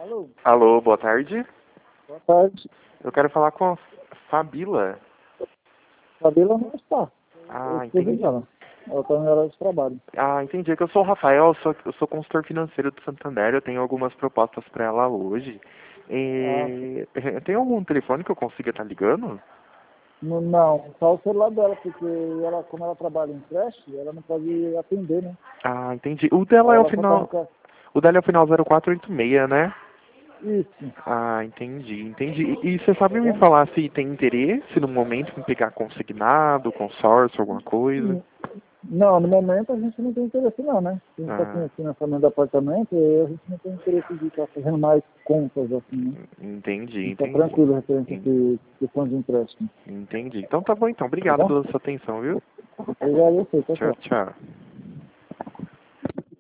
Alô, Alô, boa tarde. boa tarde. Eu quero falar com a Fabíola. Fabíola não está. Eu escrevi Entendi. ela. Ela está em horário de trabalho. Entendi. É que eu sou o Rafael, eu sou consultor financeiro do Santander, eu tenho algumas propostas para ela hoje. Ah, Tem algum telefone que eu consiga estar ligando? não, só o celular dela, porque ela, como ela trabalha em creche, ela não pode atender, né? Entendi. O dela Aí é o ela só está no final. creche. O dela é o final 0486, né? Isso, Entendi. E você tá sabe me bom? falar se tem interesse no momento em pegar consignado, consórcio, alguma coisa? Hum, Não, no momento a gente não tem interesse não, né? A gente está com Ah, o financiamento do apartamento e a gente não tem interesse de estar fazendo mais contas assim, né? A entendi, gente está entendi. tranquilo referente a En- esse questão de empréstimo, Entendi. Então tá bom então. tá Obrigado bom? pela sua atenção, viu? Eu já sei, tchau, Tchau, tchau. tchau.